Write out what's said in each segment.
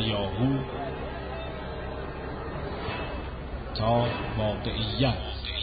هیاهو تا واقعیت.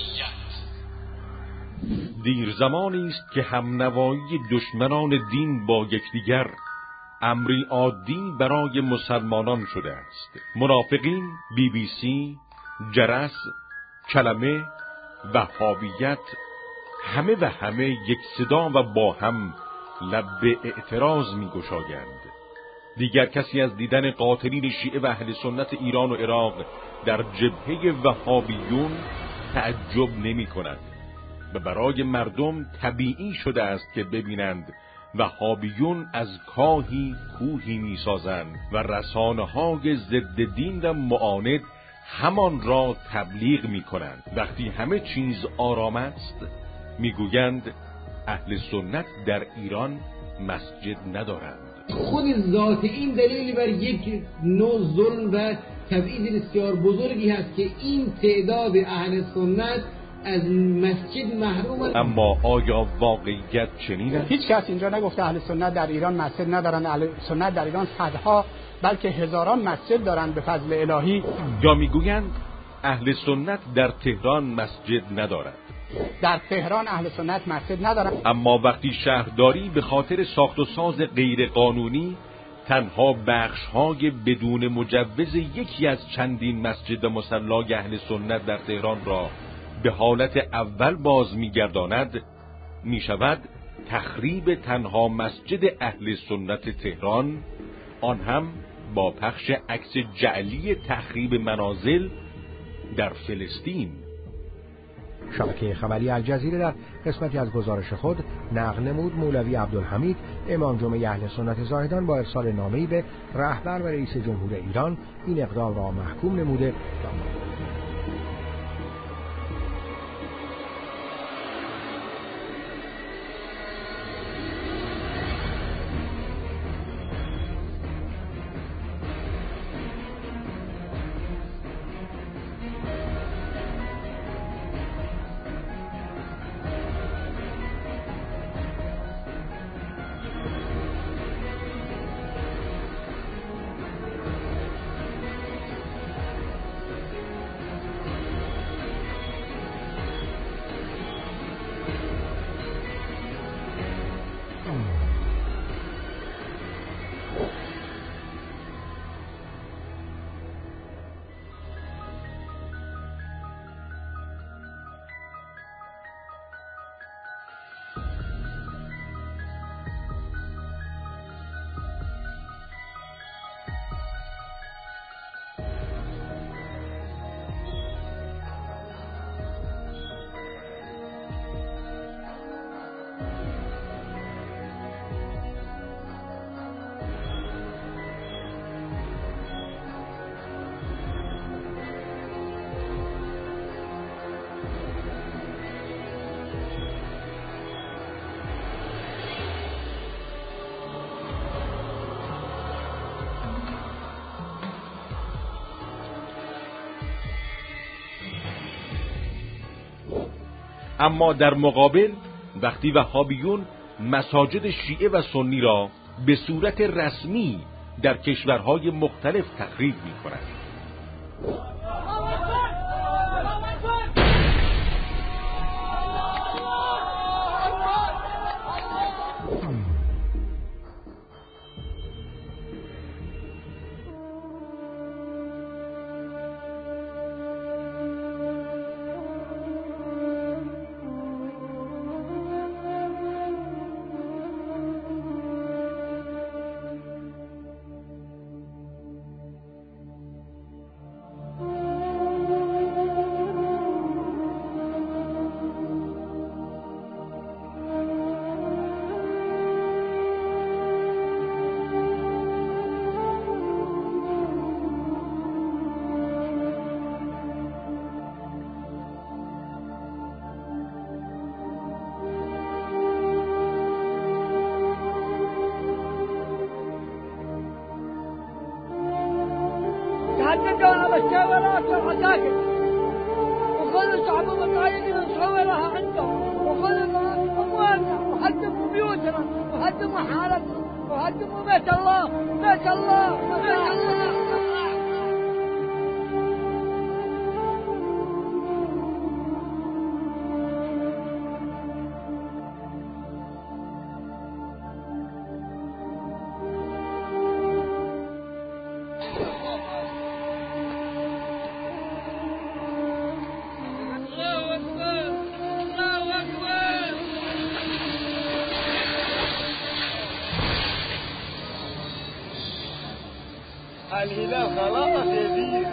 دیر زمانی است که همنوایی دشمنان دین با یکدیگر امری عادی برای مسلمانان شده است. منافقین، BBC، جرس، کلمه، وهابیت، همه یک صدا و با هم لب به اعتراض می گشایند. دیگر کسی از دیدن قاتلین شیعه و اهل سنت ایران و عراق در جبهه وهابیون تعجب نمی کند و برای مردم طبیعی شده است که ببینند وهابیون از کاهی کوهی می سازند و رسانه‌های ضد دین و معاند همان را تبلیغ می کنند. وقتی همه چیز آرام است میگویند اهل سنت در ایران مسجد ندارند. خود ذات این دلیلی بر یک نوع ظلم و تبعیض بسیار بزرگی هست که این تعداد اهل سنت از مسجد محروم. اما آیا واقعیت چنین است؟ هیچ کس اینجا نگفته اهل سنت در ایران مسجد ندارند. اهل سنت در ایران صدها بلکه هزاران مسجد دارند به فضل الهی. یا میگویند اهل سنت در تهران مسجد ندارد. در تهران اهل سنت مسجد ندارند. اما وقتی شهرداری به خاطر ساخت و ساز غیر قانونی تنها بخش‌های بدون مجوز یکی از چندین مسجد و مصلی اهل سنت در تهران را به حالت اول باز می‌گرداند، می‌شود تخریب تنها مسجد اهل سنت تهران، آن هم با پخش عکس جعلی تخریب منازل در فلسطین. شبکه خبری الجزیره در قسمتی از گزارش خود نقل نمود مولوی عبدالحمید امام جمعه اهل سنت زاهدان با ارسال نامه‌ای به رهبر و رئیس جمهور ایران این اقدام را محکوم نموده. اما در مقابل وقتی وهابیون مساجد شیعه و سنی را به صورت رسمی در کشورهای مختلف تخریب می‌کنند، تهددون بالشاورات والعساكر وخذوا الشعب والطائرين وصورها عندهم وخذوا أموالنا وهدموا بيوتنا وهدموا حالتنا وهدموا بيت الله بيت الله بيت الله. الهلال خلاص يا دي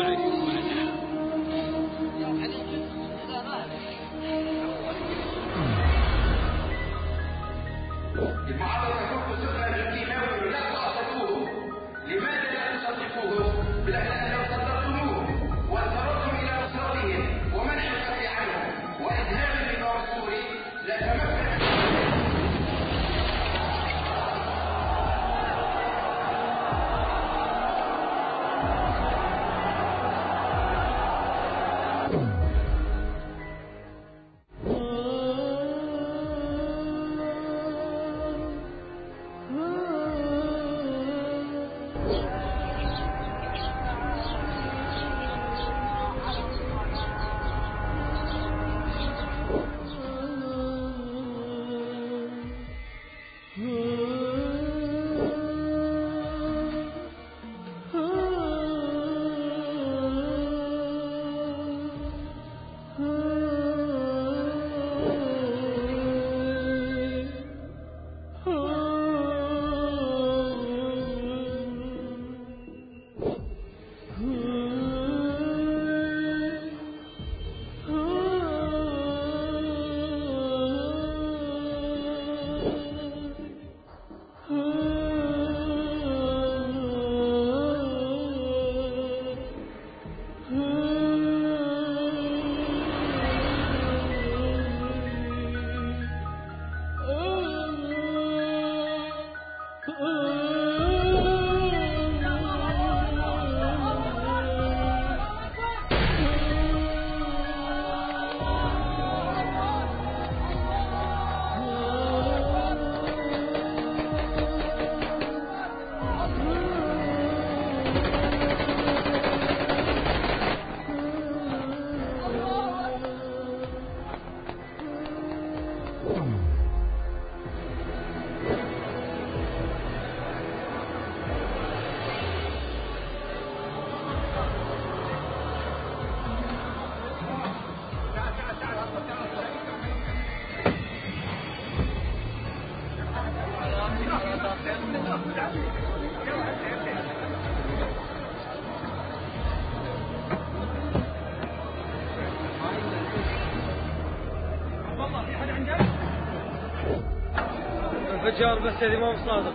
انفجار مسجد امام صادق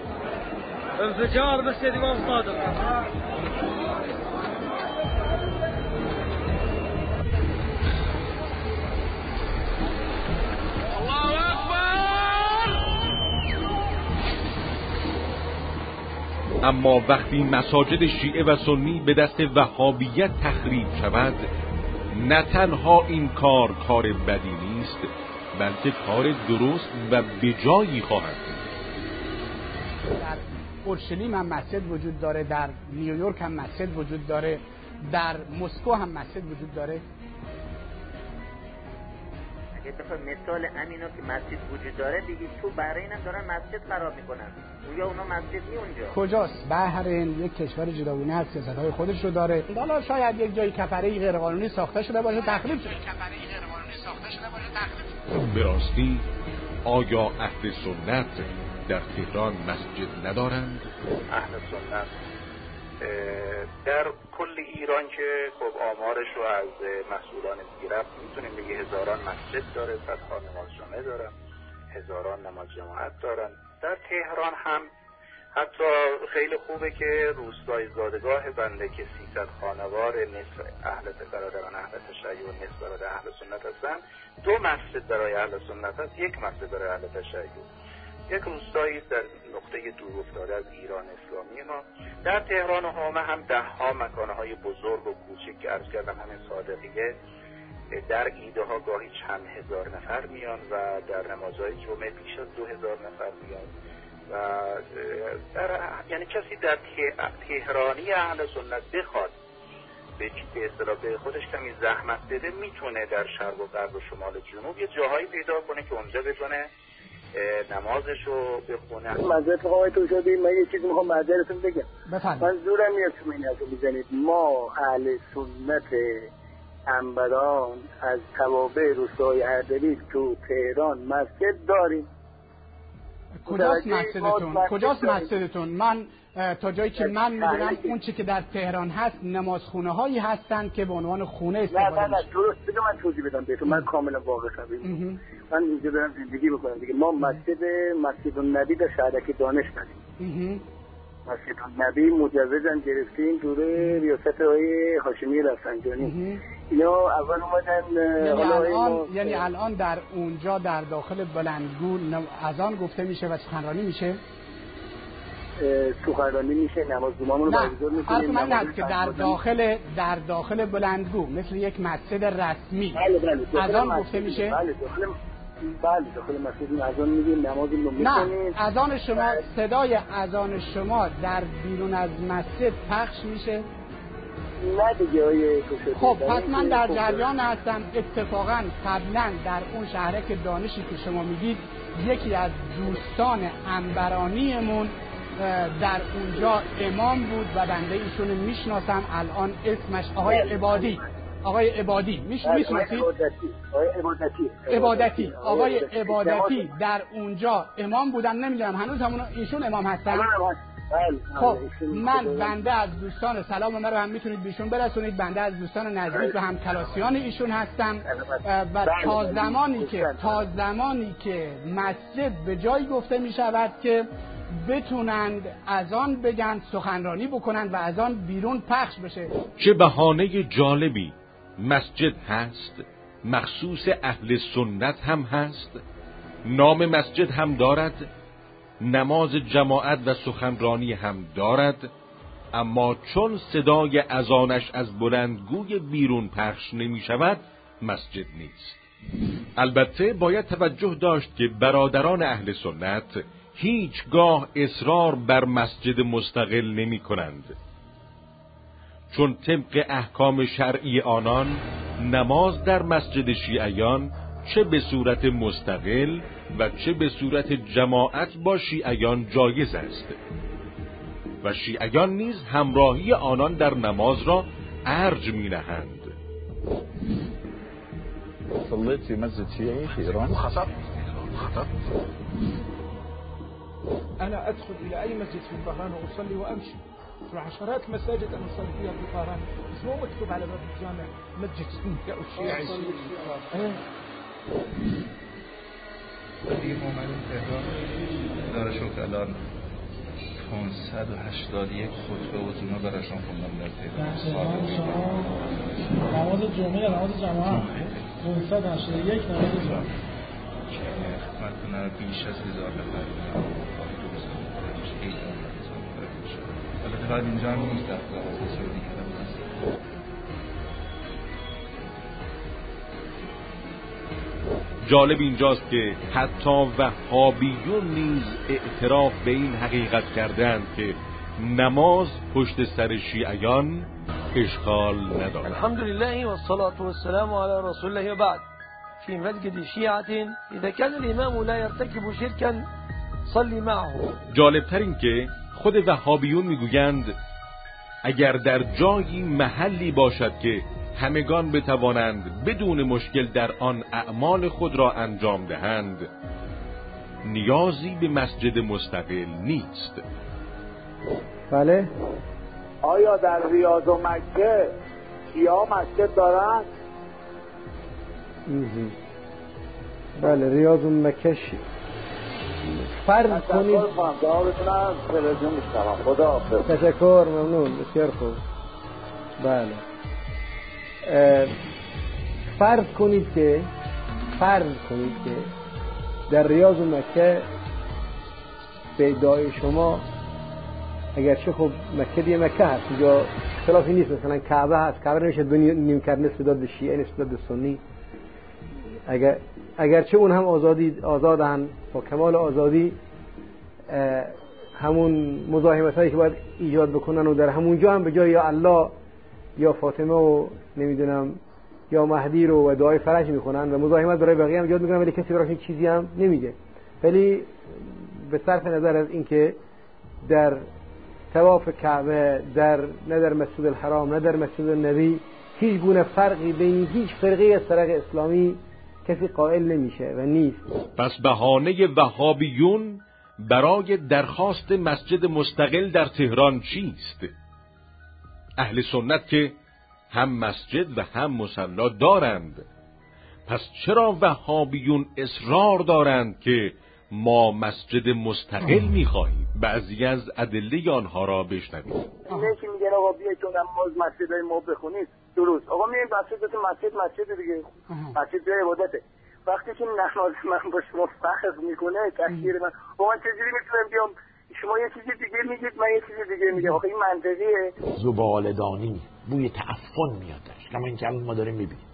انفجار مسجد امام صادق. الله اکبر. اما وقتی مساجد شیعه و سنی به دست وهابیت تخریب شود، نه تنها این کار بدی نیست، بلکه کار درست و بجایی خواهد بود. در اورشلیم هم مسجد وجود داره، در نیویورک هم مسجد وجود داره، در مسکو هم مسجد وجود داره. اگه بخواد مثال امینا که مسجد وجود داره بگید تو بحرین هم دارن مسجد خراب میکنن، گویا اونا مسجد نی اونجا. کجاست؟ بحرین یک کشور جداگونه از سیاست‌های خودش رو داره. حالا شاید یک جای کفری غیرقانونی ساخته شده باشه تخریب شده. به راستی آیا اهل سنت در تهران مسجد ندارند؟ اهل سنت در کل ایران که خب آمارش رو از مسئولان میگرفت میتونیم بگه هزاران مسجد داره، صدها نماز جمعه دارن، هزاران نماز جماعت دارن. در تهران هم حتی خیلی خوبه که روستای زادگاه بنده که 300 خانوار نصف اهل برادران اهل تشیع و نصف برادر اهل سنت هستن، 2 مسجد برای اهل سنت هست، 1 مسجد برای اهل تشیع. یک روستایی در نقطه دور افتاده از ایران اسلامی ما. در تهران و حامه هم 10 ها مکانهای بزرگ و کوچک که عرض کردم همین صادقیه، در ایده ها گاهی چند هزار نفر میان و در نمازهای جمعه بیش از 2000 نفر میان و یعنی کسی در تهرانی اهل سنت بخواد به اصطلاح به خودش کمی زحمت بده، میتونه در شرق و غرب و شمال و جنوب یه جاهایی پیدا کنه که اونجا بتونه نمازشو بخونه. معذرت آقای توشادی، من یه چیزی میخوام معذرتون بگم. من زورم میاد شما این حرفو بزنید. ما اهل سنت عنبران از توابع روستای اردبیل تو تهران مسجد داریم. کجاست مسجدتون؟ من تا جایی که من میدونم اون چی که در تهران هست نمازخونه هایی هستن که به عنوان خونه استفاده میشه. نه درست بگم، من توضیح بدم بهتون. من کاملا واقع شدم. من اینجا دارم زندگی بکنم دیگه. ما مسجد النبی در شهرک دانش داریم. مسجد النبی مجوزم گرفتیم دوره ریاست آقای هاشمی رفسنجانی. اینا اول اومدن یعنی الان در اونجا در داخل بلندگو اذان گفته میشه و سخنرانی میشه؟ سخنرانی میشه، نماز جمعه‌مون رو برگزار میکنیم. من هست که در داخل بلندگو مثل یک مسجد رسمی اذان گفته میشه؟ بله داخل مسجد اذان میگیم، نمازمون رو میکنیم. نه، اذان شما، صدای اذان شما در بیرون از مسجد پخش میشه؟ نه دیگه آیه توشده. خب پس من در جریان هستم. اتفاقا قبلا در اون شهرک دانشی که شما میگید یکی از دوستان عنبرانیمون در اونجا امام بود و بنده ایشون میشناسم الان، اسمش آقای عبادی میشناسید؟ آقای عبادتی در اونجا امام بودن. نمیدونم هنوز همون ایشون امام هستن؟ خب بنده از دوستان، سلام من رو هم میتونید بیشون برسونید، بنده از دوستان نزدیک و هم کلاسیان ایشون هستم و تا زمانی که مسجد به جایی گفته میشود که بتونند اذان بگن، سخنرانی بکنند و اذان بیرون پخش بشه. چه بهانه جالبی. مسجد هست، مخصوص اهل سنت هم هست، نام مسجد هم دارد، نماز جماعت و سخنرانی هم دارد، اما چون صدای اذانش از بلندگوی بیرون پخش نمی شود مسجد نیست. البته باید توجه داشت که برادران اهل سنت هیچگاه اصرار بر مسجد مستقل نمی کنند، چون طبق احکام شرعی آنان نماز در مسجد شیعیان چه به صورت مستقل و چه به صورت جماعت با شیعیان جایز است و شیعیان نیز همراهی آنان در نماز را ارج می نهند. صليت في مسجد شيعي في إيران خطأ. أنا أدخل إلى أي مسجد في طهران وأصلي وأمشي في عشرات مساجد أنا أصلي فيها في طهران، بس مو مكتوب على باب الجامع مسجد سني أو شيعي. دیگه اومدیم تهران دارشون که الان 581 خطبه و زونا براشون خوندم در تهران. نماز جمعه، نماز جماعت 581 نماز جمعه که خدمت کنه بیش از 1000 نفر البته بعد اینجا هم نیست در دوازده سعودی کردم. جالب اینجاست که حتی وهابیون نیز اعتراف به این حقیقت کردند که نماز پشت سر شیعیان اشکال ندارد. الحمدلله والصلاة والسلام على رسول الله وبعد. في مسجد شيعة إذا كان الإمام لا يرتكب شركا صلي معه. جالبتر این که خود وهابیون میگویند اگر در جایی محلی باشد که همگان بتوانند بدون مشکل در آن اعمال خود را انجام دهند نیازی به مسجد مستقل نیست. بله. آیا در ریاض و مکه شیعه مسجد دارند؟ بله ریاض و مکه فرض کنید. تشکر، ممنون، بسیار خوب. بله فرض کنید که در ریاض و مکه به ادعای شما اگرچه خب مکه دیگه مکه هست، اینجا اختلافی نیست، مثلا کعبه هست، کعبه نمیشه نیم کرد نسبت به شیعه نسبت به سنی، اگرچه اون هم آزادن با کمال آزادی همون مزاحمت هایی که باید ایجاد بکنن و در همونجا هم به جای یا الله یا فاطمه و نمیدونم یا مهدی رو و دعای فرج میکنن و مزاحمت برای بقیه هم ایجاد میکنن، ولی کسی براش چیزی هم نمیگه. ولی به صرف نظر از اینکه در طواف کعبه نه در مسجد الحرام نه در مسجد النبی هیچ گونه فرقی بین هیچ فرقه از طریق اسلامی کسی قائل نمیشه و نیست. پس بهانه وهابیون برای درخواست مسجد مستقل در تهران چیست؟ اهل سنت که هم مسجد و هم مصلی دارند، پس چرا وهابیون اصرار دارند که ما مسجد مستقل می‌خواهیم؟ بعضی از ادله آنها را بشنوید. یکی میگن آقا بیایید تو نماز مسجدای ما بخونید، درست. آقا میایم مسجد دیگه، مسجد جای عبادته. وقتی که نماز من با شما فرق میکنه تکفیر من، من چجوری میتونم بیام شما یه چیزی دیگه میگید من یه چیزی دیگه میگم؟ آخه این منطقیه؟ زباله‌دانی، بوی تعفن میاد درش، کما اینکه الان ما داریم میبینیم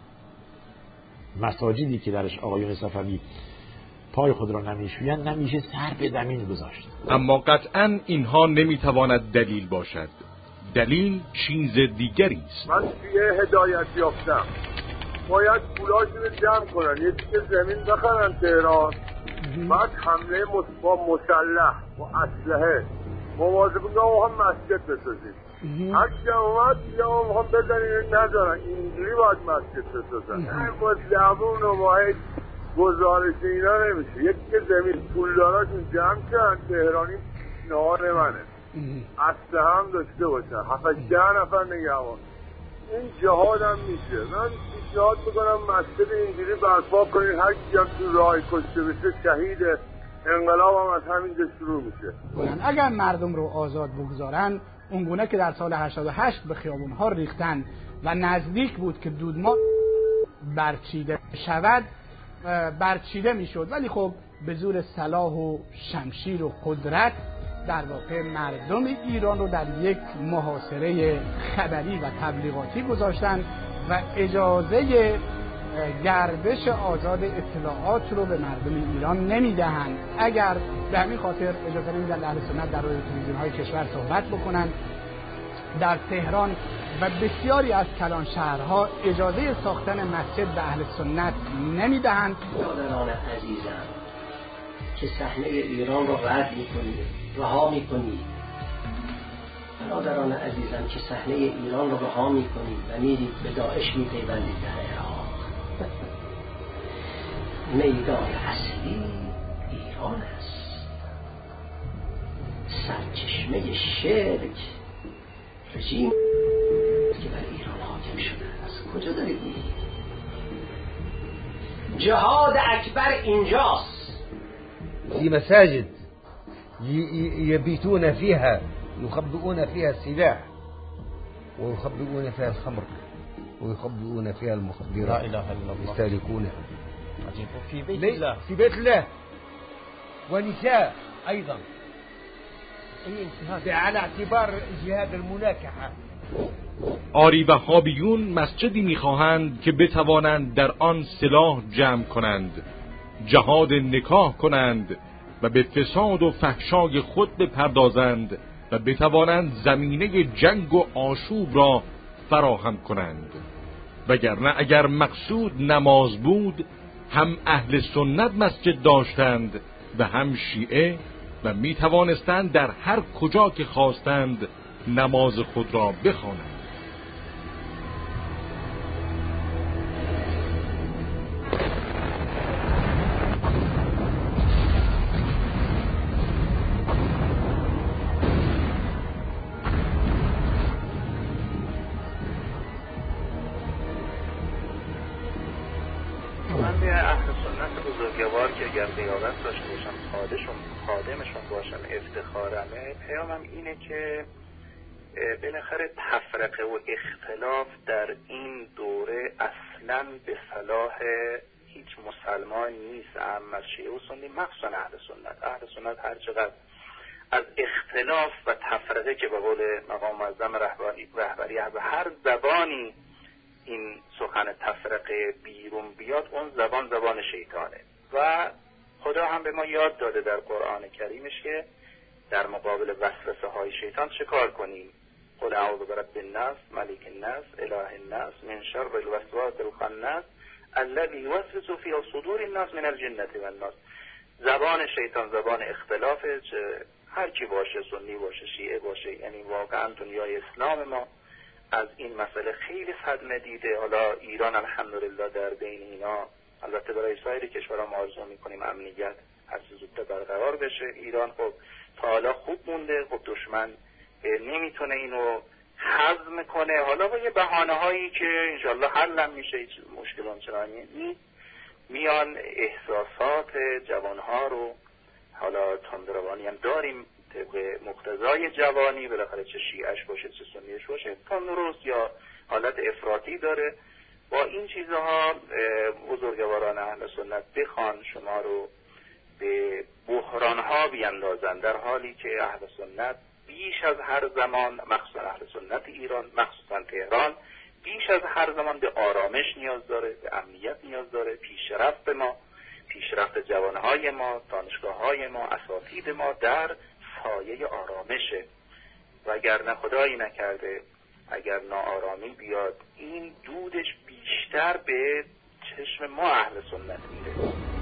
مساجدی که درش آقایون صفوی پای خود را نمیشویند نمیشه سر به زمین گذاشت. اما قطعا اینها نمیتواند دلیل باشد. دلیل چیز دیگری است. من توی هدایت یافتم باید پولاشون رو جمع کنن، یه چیز زمین بخرن تهران، بعد حمله با مسلح با اسلحه مواظب هم مسجد بسازید. هر کی اومد یا هم بزنین ندارن، اینجوری باید مسجد بسازن. هر مسلمون و واحد گزارش اینا نمیشه. یکی که زمین پولداراشون جمع کن، تهرانی نهار منه، اسلحه هم داشته باشن، 7-10 نفر نگهبان. این جهاد هم میشه. من پیشنهاد میکنم مسجد اینجوری برپا کنین، هر کی هم تو راه کشته بشه شهید انقلاب هم از همینجا شروع میشه. اگر مردم رو آزاد بگذارن اونگونه که در سال 88 به خیابونها ریختن و نزدیک بود که دودمان برچیده شود، برچیده میشد، ولی خب به زور سلاح و شمشیر و قدرت در واقع مردم ایران رو در یک محاصره خبری و تبلیغاتی گذاشتن و اجازه گردش آزاد اطلاعات رو به مردم ایران نمیدهند. اگر به همین خاطر اجازه نمیدن اهل سنت در روی تلویزیون‌های کشور صحبت بکنن، در تهران و بسیاری از کلان شهرها اجازه ساختن مسجد به اهل سنت نمیدهند. برادران عزیزم که صحنه ایران رو رد میکنید، رها میکنید، برادران عزیزم که صحنه ایران رو رها میکنید و میرید به داعش میپیوندید در عراق، میدان اصلی ایران است، سرچشمه شرک رژیم که بر ایران حاکم شده است. کجا دارید میرید؟ جهاد اکبر اینجاست. في مساجد يبيتون فيها يخبئون فيها السلاح ويخبئون فيها الخمر ويخبئون فيها المخدرات، لا إله إلا الله، يستهلكونها في بيت الله، في بيت الله، ونساء أيضا على اعتبار جهاد المناكحة. آری وهابیون مسجدی میخواهند که بتوانند در آن سلاح جمع کنند، جهاد نکاح کنند و به فساد و فحشای خود بپردازند و بتوانند زمینه جنگ و آشوب را فراهم کنند. وگرنه اگر مقصود نماز بود هم اهل سنت مسجد داشتند و هم شیعه و می توانستند در هر کجا که خواستند نماز خود را بخوانند. قیادت داشته باشم، خادمشون باشم، افتخارمه. پیامم اینه که بالاخره تفرقه و اختلاف در این دوره اصلا به صلاح هیچ مسلمان نیست، اهم از شیعه و سنی، مخصوصا اهل سنت هر چقدر از اختلاف و تفرقه که به قول مقام معظم رهبری از هر زبانی این سخن تفرقه بیرون بیاد، اون زبان شیطانه. و خدا هم به ما یاد داده در قرآن کریمش که در مقابل وسوسه های شیطان چه کار کنیم. قل اعوذ برب الناس ملک الناس اله الناس من شر الوسواس الخناس الذي يوسوس في صدور الناس من الجنة والناس. زبان شیطان زبان اختلافه، چه هر کی باشه، سنی باشه، شیعه باشه، یعنی واقعا دنیای اسلام ما از این مسئله خیلی صدمه دیده. حالا ایران الحمدلله در بین اینا، البته برای سایر کشورها ما آرزو میکنیم امنیت هر چه زودتر برقرار بشه. ایران خب تا حالا خوب مونده، خب دشمن نمیتونه اینو هضم کنه، حالا با یه بهانه هایی که انشالله حل هم میشه، هیچ مشکل همچنانی نیست، میان احساسات جوانها رو، حالا تندروانی هم داریم طبق مقتضای جوانی، بالاخره چه شیعش باشه چه سنیش باشه، تندرست یا حالت افراطی داره. با این چیزها بزرگواران اهل سنت بخوان شما رو به بحرانها بیندازن، در حالی که اهل سنت بیش از هر زمان، مخصوصا اهل سنت ایران، مخصوصا تهران، بیش از هر زمان به آرامش نیاز داره، به امنیت نیاز داره. پیشرفت ما، پیشرفت جوانهای ما، دانشگاه‌های ما، اساتید ما در سایه آرامشه. و اگر نه خدایی نکرده اگر ناآرامی بیاد، این دودش بیشتر به چشم ما اهل سنت میره.